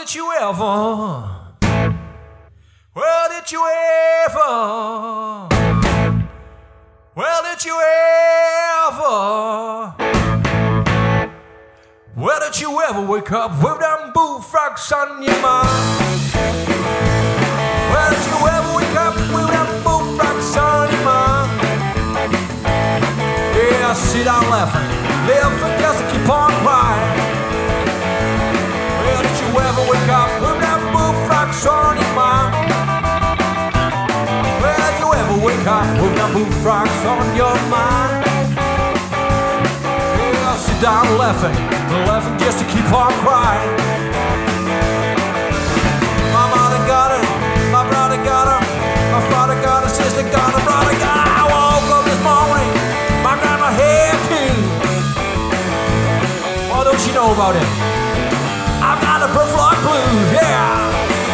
did you ever? Well, did you ever? Well, did you ever? Well, did you ever wake up with them bullfrogs on your mind? Well, did you ever wake up with them bullfrogs on your mind? Yeah, sit down laughing just to keep on crying. Well, did you ever wake up with them bullfrogs on your mind? Well, did you ever wake up with them bullfrogs on your mind? Yeah, sit down laughing just to keep on crying. My mother got her, my brother got her, my father got her, sister got her, brother got her. I woke up this morning, my grandma had too. What don't you know about it? I got a Buffalo Blues, yeah.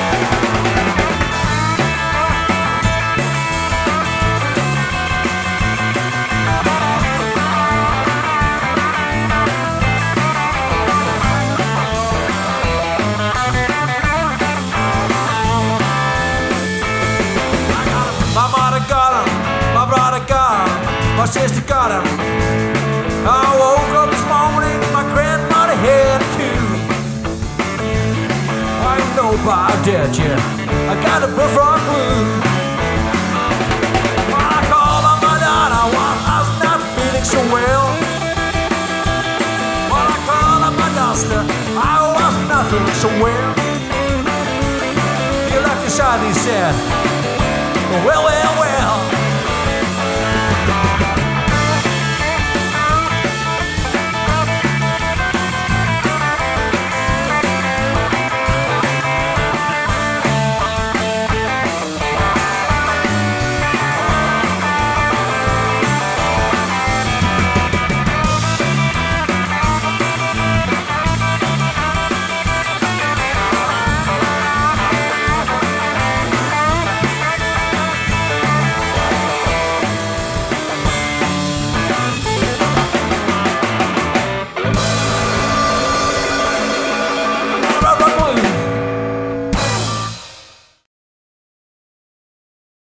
My mother got him, my brother got him, my sister got him. I woke up this morning, my grandmother had too. I ain't know about that yet, I got a Buffalo Blues. When I called on my daughter while I was not feeling so well. When I called on my duster, I was not feeling so well. He looked inside and he said, well, well, well,